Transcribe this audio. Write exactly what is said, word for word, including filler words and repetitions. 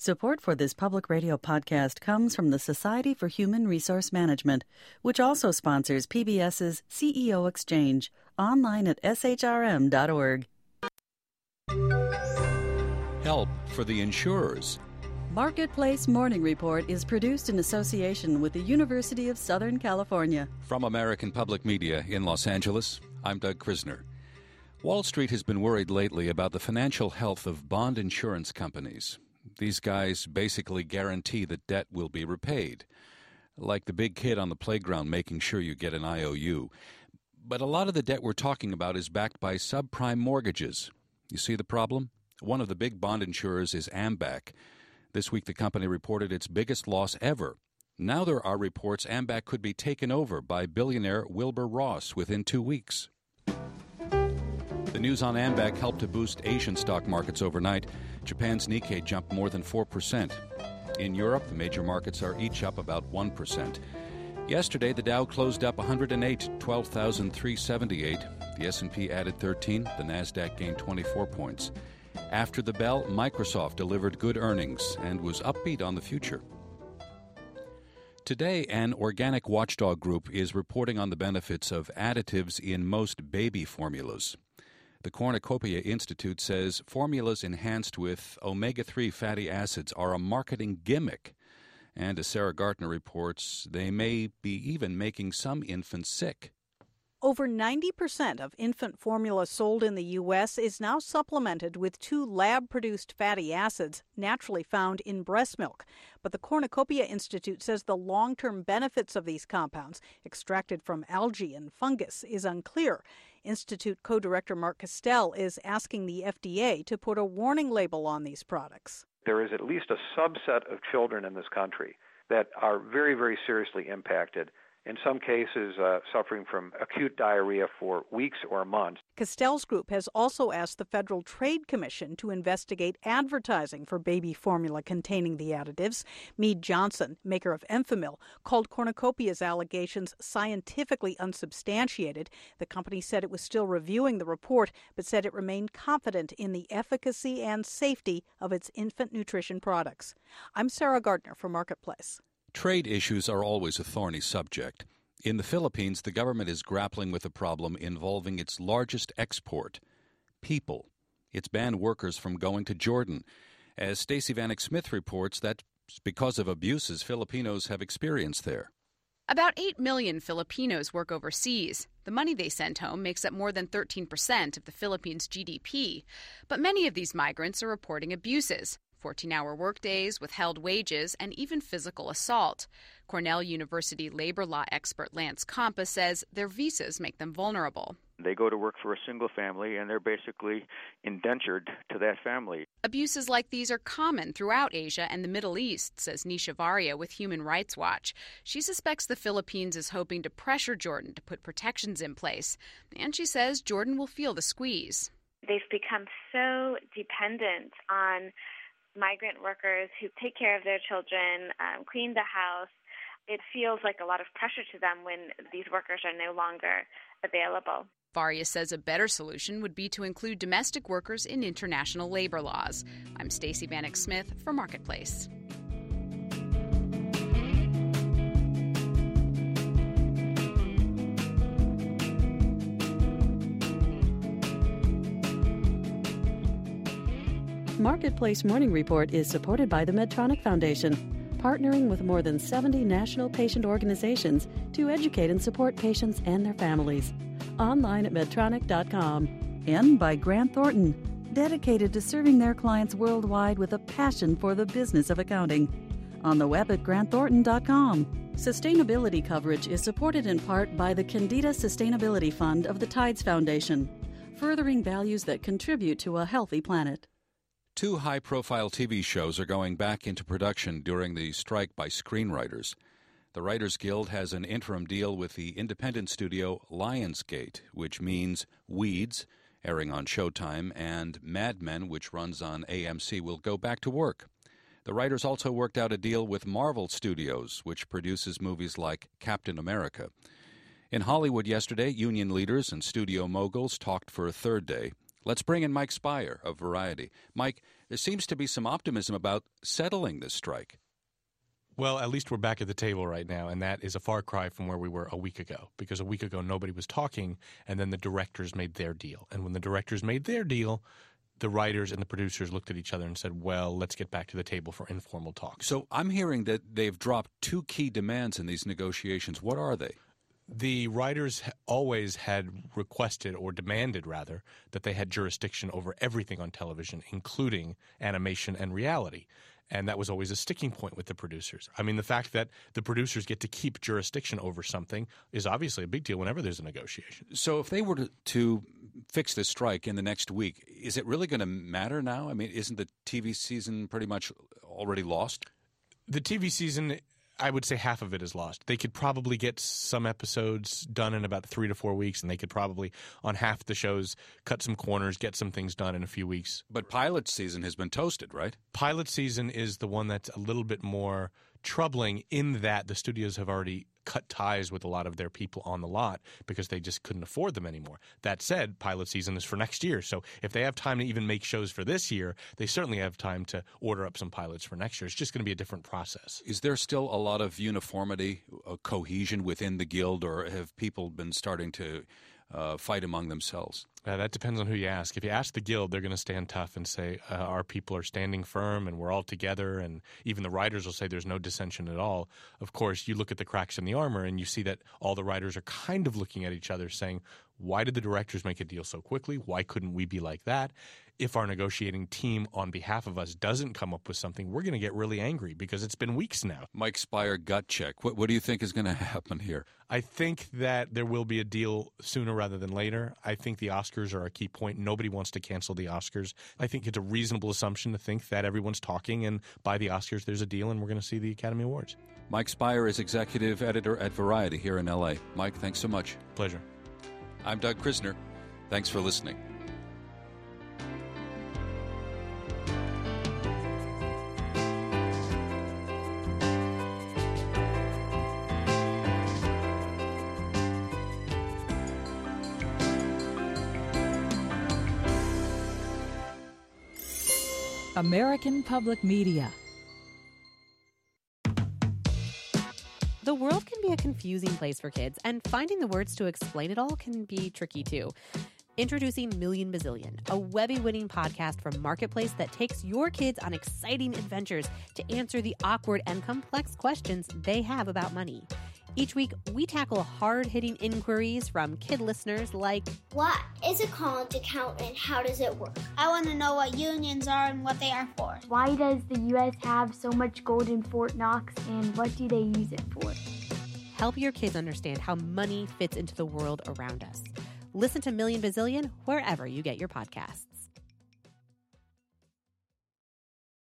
Support for this public radio podcast comes from the Society for Human Resource Management, which also sponsors PBS's C E O Exchange, online at s h r m dot org. Help for the insurers. Marketplace Morning Report is produced in association with the University of Southern California. From American Public Media in Los Angeles, I'm Doug Krisner. Wall Street has been worried lately about the financial health of bond insurance companies. These guys basically guarantee that debt will be repaid, like the big kid on the playground making sure you get an I O U. But a lot of the debt we're talking about is backed by subprime mortgages. You see the problem? One of the big bond insurers is AMBAC. This week the company reported its biggest loss ever. Now there are reports AMBAC could be taken over by billionaire Wilbur Ross within two weeks. The news on AMBAC helped to boost Asian stock markets overnight. Japan's Nikkei jumped more than four percent. In Europe, the major markets are each up about one percent. Yesterday, the Dow closed up one hundred eight, twelve thousand three hundred seventy-eight. The S and P added thirteen. The Nasdaq gained twenty-four points. After the bell, Microsoft delivered good earnings and was upbeat on the future. Today, an organic watchdog group is reporting on the benefits of additives in most baby formulas. The Cornucopia Institute says formulas enhanced with omega three fatty acids are a marketing gimmick. And as Sarah Gartner reports, they may be even making some infants sick. Over ninety percent of infant formula sold in the U S is now supplemented with two lab-produced fatty acids naturally found in breast milk. But the Cornucopia Institute says the long-term benefits of these compounds, extracted from algae and fungus, is unclear. Institute co-director Mark Castell is asking the F D A to put a warning label on these products. There is at least a subset of children in this country that are very, very seriously impacted, in some cases uh, suffering from acute diarrhea for weeks or months. Castell's group has also asked the Federal Trade Commission to investigate advertising for baby formula containing the additives. Mead Johnson, maker of Enfamil, called Cornucopia's allegations scientifically unsubstantiated. The company said it was still reviewing the report, but said it remained confident in the efficacy and safety of its infant nutrition products. I'm Sarah Gardner for Marketplace. Trade issues are always a thorny subject. In the Philippines, the government is grappling with a problem involving its largest export, people. It's banned workers from going to Jordan. As Stacey Vanek Smith reports, that's because of abuses Filipinos have experienced there. About eight million Filipinos work overseas. The money they send home makes up more than thirteen percent of the Philippines' G D P. But many of these migrants are reporting abuses. fourteen-hour workdays, withheld wages, and even physical assault. Cornell University labor law expert Lance Compa says their visas make them vulnerable. They go to work for a single family, and they're basically indentured to that family. Abuses like these are common throughout Asia and the Middle East, says Nisha Varia with Human Rights Watch. She suspects the Philippines is hoping to pressure Jordan to put protections in place, and she says Jordan will feel the squeeze. They've become so dependent on migrant workers who take care of their children, um, clean the house. It feels like a lot of pressure to them when these workers are no longer available. Varia says a better solution would be to include domestic workers in international labor laws. I'm Stacey Vanek Smith for Marketplace. Marketplace Morning Report is supported by the Medtronic Foundation, partnering with more than seventy national patient organizations to educate and support patients and their families. Online at medtronic dot com. And by Grant Thornton, dedicated to serving their clients worldwide with a passion for the business of accounting. On the web at grant thornton dot com. Sustainability coverage is supported in part by the Candida Sustainability Fund of the Tides Foundation, furthering values that contribute to a healthy planet. Two high-profile T V shows are going back into production during the strike by screenwriters. The Writers Guild has an interim deal with the independent studio Lionsgate, which means Weeds, airing on Showtime, and Mad Men, which runs on A M C, will go back to work. The writers also worked out a deal with Marvel Studios, which produces movies like Captain America. In Hollywood yesterday, union leaders and studio moguls talked for a third day. Let's bring in Mike Speier of Variety. Mike, there seems to be some optimism about settling this strike. Well, at least we're back at the table right now, and that is a far cry from where we were a week ago, because a week ago nobody was talking, and then the directors made their deal. And when the directors made their deal, the writers and the producers looked at each other and said, well, let's get back to the table for informal talks. So I'm hearing that they've dropped two key demands in these negotiations. What are they? The writers always had requested, or demanded rather, that they had jurisdiction over everything on television, including animation and reality. And that was always a sticking point with the producers. I mean, the fact that the producers get to keep jurisdiction over something is obviously a big deal whenever there's a negotiation. So if they were to, to fix this strike in the next week, is it really going to matter now? I mean, isn't the T V season pretty much already lost? The T V season, I would say half of it is lost. They could probably get some episodes done in about three to four weeks, and they could probably, on half the shows, cut some corners, get some things done in a few weeks. But pilot season has been toasted, right? Pilot season is the one that's a little bit more troubling in that the studios have already cut ties with a lot of their people on the lot because they just couldn't afford them anymore. That said, pilot season is for next year. So if they have time to even make shows for this year, they certainly have time to order up some pilots for next year. It's just going to be a different process. Is there still a lot of uniformity, uh, cohesion within the guild, or have people been starting to uh, fight among themselves? Uh, that depends on who you ask. If you ask the guild, they're going to stand tough and say uh, our people are standing firm and we're all together, and even the writers will say there's no dissension at all. Of course, you look at the cracks in the armor and you see that all the writers are kind of looking at each other saying, why did the directors make a deal so quickly? Why couldn't we be like that? If our negotiating team on behalf of us doesn't come up with something, we're going to get really angry because it's been weeks now. Mike Spire, gut check. What, what do you think is going to happen here? I think that there will be a deal sooner rather than later. I think the Oscars are a key point. Nobody wants to cancel the Oscars. I think it's a reasonable assumption to think that everyone's talking, and by the Oscars there's a deal and we're going to see the Academy Awards. Mike Spire is executive editor at Variety here in L A. Mike, thanks so much. Pleasure. I'm Doug Krisner. Thanks for listening. American Public Media. The world can be a confusing place for kids, and finding the words to explain it all can be tricky too. Introducing Million Bazillion, a Webby-winning podcast from Marketplace that takes your kids on exciting adventures to answer the awkward and complex questions they have about money. Each week, we tackle hard-hitting inquiries from kid listeners like, what is a college account and how does it work? I want to know what unions are and what they are for. Why does the U S have so much gold in Fort Knox, and what do they use it for? Help your kids understand how money fits into the world around us. Listen to Million Bazillion wherever you get your podcasts.